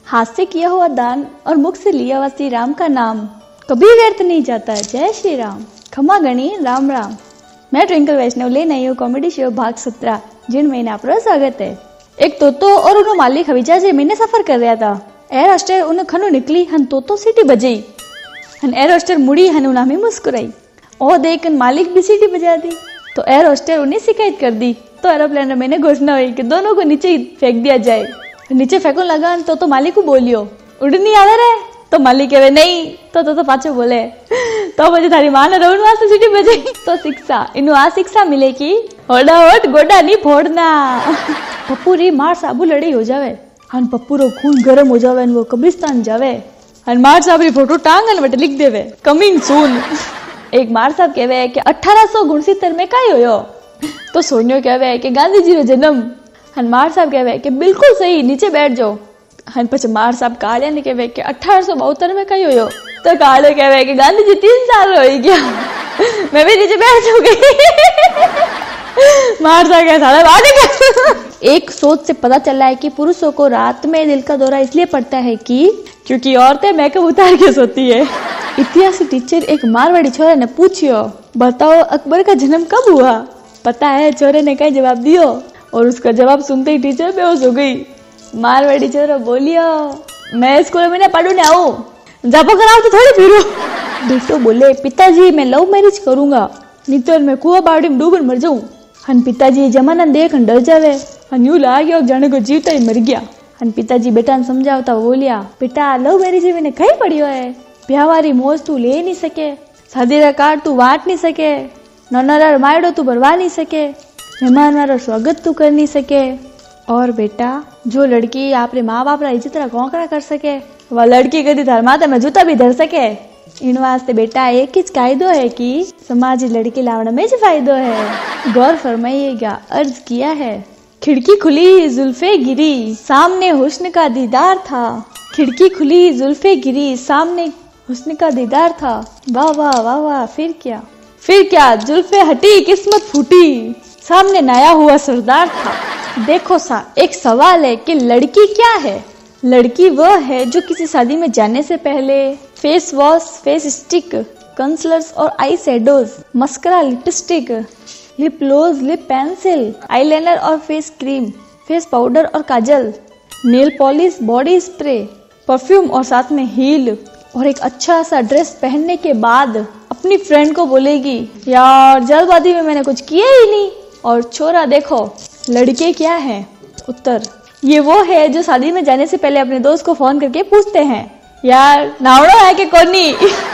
हाथ से किया हुआ दान और मुख से लिया हुआ श्री राम का नाम कभी व्यर्थ नहीं जाता है। जय श्री राम। खमा गणी राम राम। मैं ट्विंकल वैष्णव लेने आई हूँ कॉमेडी शो भाग 17 जिन महीने आपका स्वागत है। एक तोतो और उन्हों मालिक हवीजा जे महीने सफर कर रहा था। एयर होस्टेस उन्हें खनो निकली हन तोतो सीटी बजाई हन एयर होस्टेस मुड़ी हन उन्हें मुस्कुराई और देख मालिक भी सीटी बजा दी तो एयर होस्टेस उन्हें शिकायत कर दी। तो एरोप्लेन में घोषणा हुई कि दोनों को नीचे ही फेंक दिया जाए। नीचे फेंकने लगा तो मालिक को बोलियो उड़नी आवे रे तो मालिक कहे नहीं तो पाछो बोले तो मुझे थारी मां ने रोड वास्ते सीटी बजाई। तो शिक्षा इनु आ शिक्षा मिले कि होड़ा होट गोडा नहीं फोड़ना। पप्पू री मार साबू लड़ाई हो जावे हन पप्पू रो खून गरम हो जावे वो कब्रिस्तान जावे हन मार साहब री फोटो टांगन वटे लिख देवे कमिंग सून। एक मार साहब कहवे कि 1869 में काई होयो तो सोनियो कहवे कि गांधी जी रो जन्म हन मार साहब कहवे कि बिल्कुल सही नीचे बैठ जाओ हन पछे मार साहब कालिया ने कहवे कि 1872 में कई होयो तो काले कहवे कि गांधी जी 3 साल हो गया मैं भी नीचे बैठ जाऊंगी। मार साहब कहे साला बात। एक शोध से पता चला है कि पुरुषों को रात में दिल का दौरा इसलिए पड़ता है कि क्योंकि औरतें मेकअप उतार के सोती है। इतिहास टीचर एक मारवाड़ी छोरे ने पूछियो बताओ अकबर का जन्म कब हुआ। पता है छोरे ने कई जवाब दियो और उसका जवाब सुनते ही टीचर बेहोश हो गई। मारवाड़ी छोरो बोलियो मैं स्कूल में ना पढ़ू ने आऊं जापो कराओ तो थोड़ी फिरू। बेटो बोले पिताजी मैं लव मैरिज करूंगा नहीं तो मैं कुआं बाड़ी में डूबन मर जाऊं। हन पिताजी जमाना देख डर जावे हन यूं लागे जाने को जीवता ही मर गया। हन पिताजी बेटा ने समझावता बोलिया बेटा लव मैरिज में कहीं पड़ियो है ब्याहवारी मौज तू ले नहीं सके शादी का कार्ड तू वाट नहीं सके नौनरा मायड़ो तू भरवा नहीं सके मेहमान वाला स्वागत तू कर नहीं सके और बेटा जो लड़की आपरे माँ बाप रा इज्जत रा कोंकड़ा कर सके वह लड़की कदी थार माथे में जूता भी धर सके। इन वास्ते बेटा एक ही कायदो है कि समाज लड़की लावण में ज फायदो है। गौर फरमाइएगा अर्ज किया है खिड़की खुली जुल्फे गिरी सामने हुस्न का दीदार था। खिड़की खुली जुल्फे गिरी सामने हुस्न का दीदार था। वाह वाह वाह वाह। फिर क्या जुल्फे हटी किस्मत फूटी सामने नया हुआ सरदार था। देखो सा एक सवाल है कि लड़की क्या है। लड़की वह है जो किसी शादी में जाने से पहले face wash face stick concealers और eye shadows mascara lipstick lip gloss lip pencil eyeliner और फेस क्रीम फेस पाउडर और kajal nail polish body spray perfume और साथ में हील और एक अच्छा सा ड्रेस पहनने के बाद अपनी फ्रेंड को बोलेगी यार जल्दबाजी में मैंने कुछ किया ही नहीं। और छोरा देखो लड़के क्या है। उत्तर ये वो है जो शादी में जाने से पहले अपने दोस्त को फोन करके पूछते हैं यार नावड़ो है कि कोनी।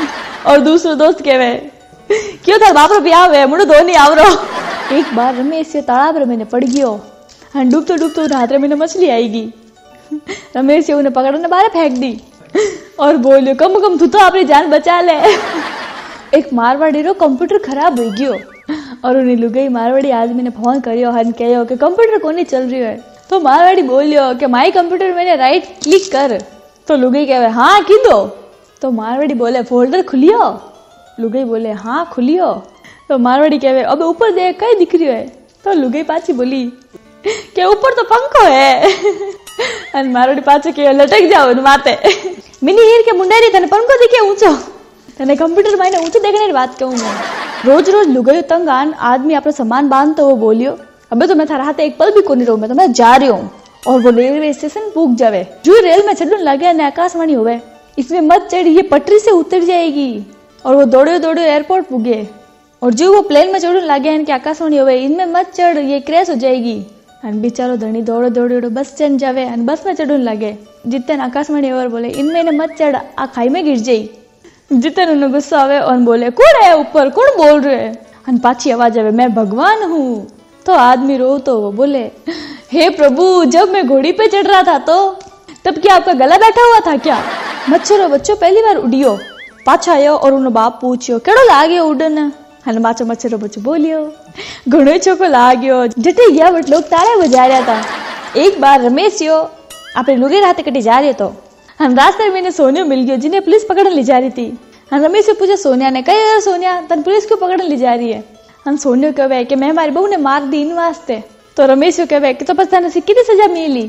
और दूसरो दोस्त कहवे क्यों थार बाप रो ब्याह है मुड़ो दो नहीं आवरो। एक बार रमेश से तालाब रे मैंने पड़ गयो हन डूबतो हाथ रे मैंने मछली आएगी। रमेश से उन्हें पकड़ने बाहर फेंक दी और बोलियो कम तू तो अपनी जान बचा ले। एक मारवाड़ी रो कंप्यूटर खराब हो गयो और उन्हें लुगाई मारवाड़ी आदमी ने फोन करियो हन कहो कि कंप्यूटर कोनी चल रही है। तो मारवाड़ी बोलियो कि माई कंप्यूटर मैंने राइट क्लिक कर। तो लुगाई कहे हाँ की दो। तो मारवाड़ी बोले फोल्डर खुलियो। लुगाई बोले हाँ खुलियो। तो मारवाड़ी कहे अब ऊपर देख कई दिख रही है। तो लुगाई पाछी बोली कि ऊपर तो पंखो है। अन मारवाड़ी पाछे के लटक जाओ माते मिनी हीर के मुंडेरी तने पंखो दिखे ऊंचो तने कंप्यूटर माने ऊंचो देखने की बात कहूं मैं। रोज लुगाई तंग आन आदमी अपना सामान बांध तो वो बोलियो अबे तो मैं थारा हाथ एक पल भी को नहीं रहूं मैं तो मैं जा रही हूँ। और वो रेलवे स्टेशन पूग जावे जो रेल में चढ़ने लगे न आकाशवाणी होवे इसमें मत चढ़ ये पटरी से उतर जाएगी। और वो दौड़े एयरपोर्ट पुगे और जो वो प्लेन में चढ़ने लगे इनके आकाशवाणी होवे इनमें मत चढ़ ये क्रैश हो जाएगी। अन बेचारो धनी दौड़ो बस चढ़ जावे अन बस में चढ़ने लगे जितने आकाशवाणी और बोले इनमें न मत चढ़ आ खाई में गिर जाई। जितने उन्हें गुस्सा आवे और बोले कौन है ऊपर कौन बोल रहे है। अन पाछी आवाज आवे मैं भगवान हूँ। तो आदमी रो तो वो बोले हे प्रभु जब मैं घोड़ी पे चढ़ रहा था तो तब क्या आपका गला बैठा हुआ था क्या। मच्छरों बच्चों पहली बार उड़ियो पाछा आयो और उन्हें बाप पूछियो केड़ो लाग्यो उड़न। हन बाचो मच्छरों बच्चों बोलियो घणो चोको लाग्यो जटे गया बट लोग तारे बजा रहा था। एक बार रमेश यो आपने लुगे रात कटी जा रहे तो हम रास्ते में सोनिया मिल गयो जिन्हें पुलिस पकड़ने ले जा रही थी। हम रमेश से पूछा सोनिया ने कही सोनिया तन पुलिस क्यों पकड़ने ले जा रही है। हम सोनिया कहे कि मैं हमारी बहू ने मार दी इन वास्ते। तो रमेश कहे कि तो बस तने कितनी सजा मिली।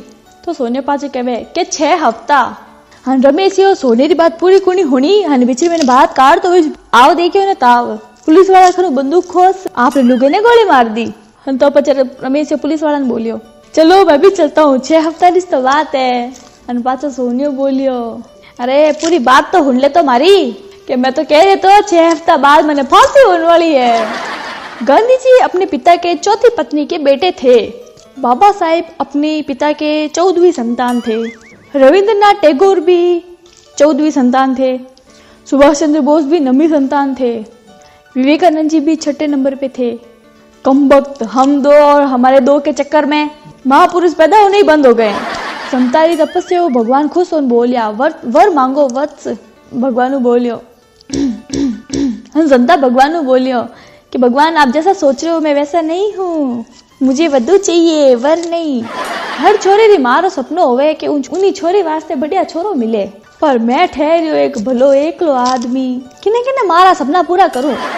तो सोनिया पाछे कहवे के 6 हफ्ता। हाँ रमेश यो सोने री बात पूरी कोनी होनी। हाँ बिचरी मैंने बात कार तो आओ देखियो ना ताव पुलिस वाला खरो बंदूक खोस आपने लुगे ने गोली मार दी। हाँ तो पचे रमेश पुलिस वाला ने बोलियो चलो मैं भी चलता हूँ 6 हफ्ता की तो बात है। हाँ पाछा सोनियो बोलियो अरे पूरी बात तो हुन ले तो मारी कि मैं तो कह रही तो 6 हफ्ता बाद मैंने फांसी होने वाली है। गांधी जी अपने पिता के चौथी पत्नी के बेटे थे। बाबा साहेब अपने पिता के 14वीं संतान थे। रविंद्रनाथ टैगोर भी 14वीं संतान थे। सुभाष चंद्र बोस भी 9वीं संतान थे। विवेकानंद जी भी 6ठे नंबर पे थे। कमबख्त हम दो और हमारे दो के चक्कर में महापुरुष पैदा होने ही बंद हो गए। संतारी तपस्या हो भगवान खुश होने बोलिया वर मांगो वत्स। भगवान बोलियो जनता भगवान बोलियो कि भगवान आप जैसा सोच रहे हो मैं वैसा नहीं हूँ, मुझे वधु चाहिए वर नहीं। हर छोरे री मारो सपनो होवे कि उन्हीं छोरी वास्ते बढ़िया छोरो मिले, पर मैं ठहरियो एक भलो एकलो आदमी किने किने मारा सपना पूरा करूं।